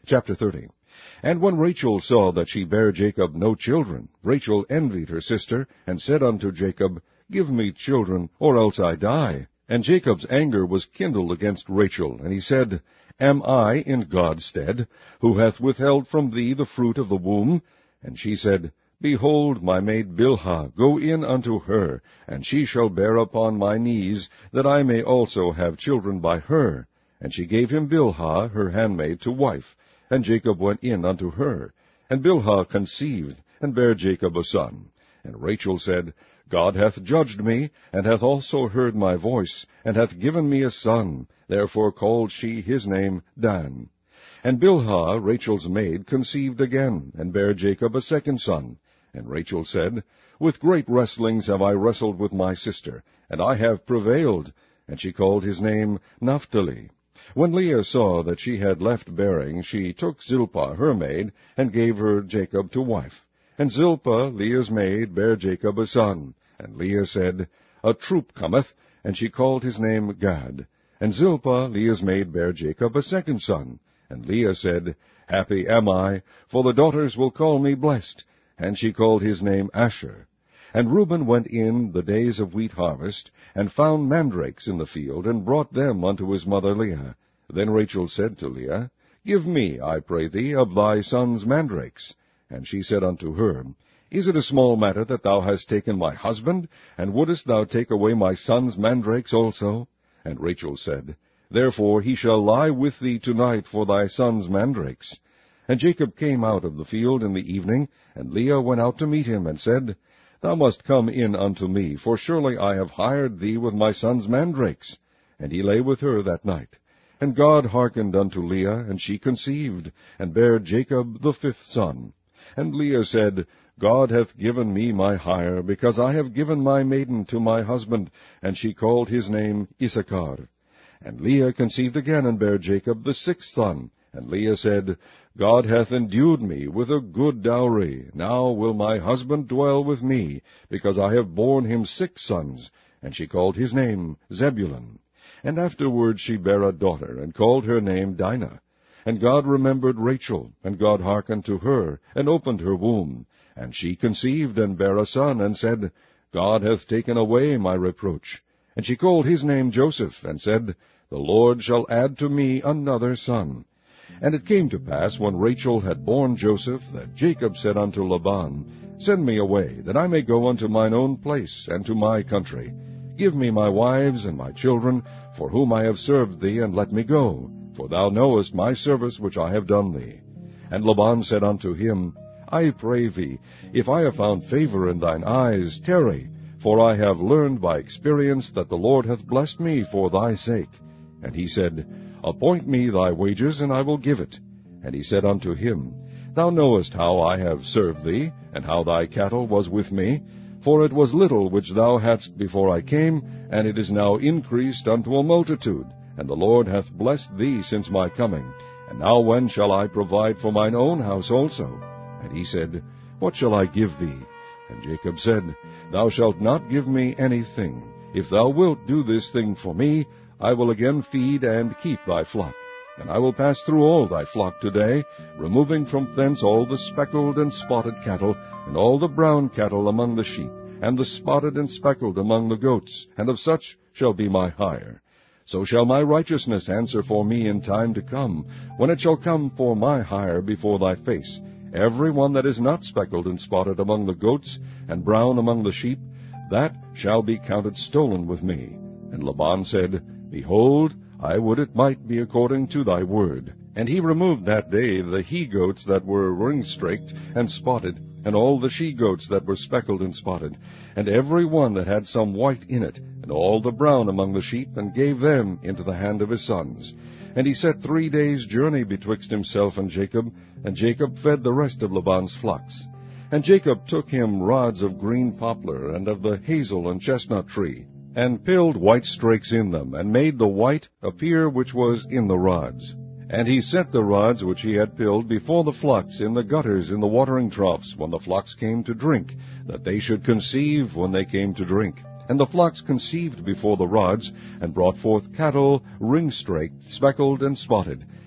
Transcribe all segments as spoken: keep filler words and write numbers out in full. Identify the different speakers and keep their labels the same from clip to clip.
Speaker 1: Chapter thirty. And when Rachel saw that she bare Jacob no children, Rachel envied her sister, and said unto Jacob, Give me children, or else I die. And Jacob's anger was kindled against Rachel, and he said, Am I in God's stead, who hath withheld from thee the fruit of the womb? And she said, Behold, my maid Bilhah, go in unto her, and she shall bear upon my knees, that I may also have children by her. And she gave him Bilhah, her handmaid, to wife. And Jacob went in unto her. And Bilhah conceived, and bare Jacob a son. And Rachel said, God hath judged me, and hath also heard my voice, and hath given me a son. Therefore called she his name Dan. And Bilhah, Rachel's maid, conceived again, and bare Jacob a second son. And Rachel said, With great wrestlings have I wrestled with my sister, and I have prevailed. And she called his name Naphtali. When Leah saw that she had left bearing, she took Zilpah her maid, and gave her Jacob to wife. And Zilpah, Leah's maid, bare Jacob a son. And Leah said, A troop cometh, and she called his name Gad. And Zilpah, Leah's maid, bare Jacob a second son. And Leah said, Happy am I, for the daughters will call me blessed. And she called his name Asher. And Reuben went in the days of wheat harvest, and found mandrakes in the field, and brought them unto his mother Leah. Then Rachel said to Leah, Give me, I pray thee, of thy son's mandrakes. And she said unto her, Is it a small matter that thou hast taken my husband? And wouldest thou take away my son's mandrakes also? And Rachel said, Therefore he shall lie with thee tonight for thy son's mandrakes. And Jacob came out of the field in the evening, and Leah went out to meet him, and said, Thou must come in unto me, for surely I have hired thee with my son's mandrakes. And he lay with her that night. And God hearkened unto Leah, and she conceived, and bare Jacob the fifth son. And Leah said, God hath given me my hire, because I have given my maiden to my husband. And she called his name Issachar. And Leah conceived again, and bare Jacob the sixth son. And Leah said, God hath endued me with a good dowry. Now will my husband dwell with me, because I have borne him six sons. And she called his name Zebulun. And afterward she bare a daughter, and called her name Dinah. And God remembered Rachel, and God hearkened to her, and opened her womb. And she conceived, and bare a son, and said, God hath taken away my reproach. And she called his name Joseph, and said, The Lord shall add to me another son. And it came to pass, when Rachel had borne Joseph, that Jacob said unto Laban, Send me away, that I may go unto mine own place, and to my country. Give me my wives and my children, for whom I have served thee, and let me go. For thou knowest my service which I have done thee. And Laban said unto him, I pray thee, if I have found favor in thine eyes, tarry, for I have learned by experience that the Lord hath blessed me for thy sake. And he said, Appoint me thy wages, and I will give it. And he said unto him, Thou knowest how I have served thee, and how thy cattle was with me. For it was little which thou hadst before I came, and it is now increased unto a multitude. And the Lord hath blessed thee since my coming. And now when shall I provide for mine own house also? And he said, What shall I give thee? And Jacob said, Thou shalt not give me anything. If thou wilt do this thing for me, I will again feed and keep thy flock. And I will pass through all thy flock today, removing from thence all the speckled and spotted cattle, and all the brown cattle among the sheep, and the spotted and speckled among the goats, and of such shall be my hire. So shall my righteousness answer for me in time to come, when it shall come for my hire before thy face. Every one that is not speckled and spotted among the goats, and brown among the sheep, that shall be counted stolen with me. And Laban said, Behold, I would it might be according to thy word. And he removed that day the he-goats that were ring-straked and spotted, and all the she-goats that were speckled and spotted, and every one that had some white in it, and all the brown among the sheep, and gave them into the hand of his sons. And he set three days' journey betwixt himself and Jacob, and Jacob fed the rest of Laban's flocks. And Jacob took him rods of green poplar, and of the hazel and chestnut tree, and pilled white strakes in them, and made the white appear which was in the rods. And he set the rods which he had pilled before the flocks in the gutters in the watering troughs, when the flocks came to drink, that they should conceive when they came to drink. And the flocks conceived before the rods, and brought forth cattle ring-straked, speckled, and spotted.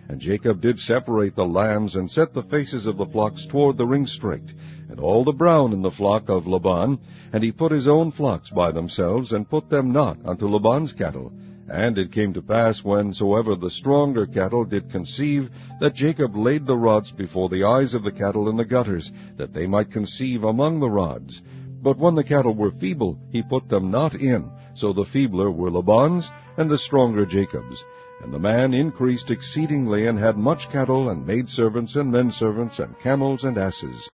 Speaker 1: And Jacob did separate the lambs, and set the faces of the flocks toward the ringstrait, and all the brown in the flock of Laban, and he put his own flocks by themselves, and put them not unto Laban's cattle. And it came to pass, whensoever the stronger cattle did conceive, that Jacob laid the rods before the eyes of the cattle in the gutters, that they might conceive among the rods. But when the cattle were feeble, he put them not in. So the feebler were Laban's, and the stronger Jacob's. And the man increased exceedingly, and had much cattle, and maidservants, and menservants, and camels, and asses.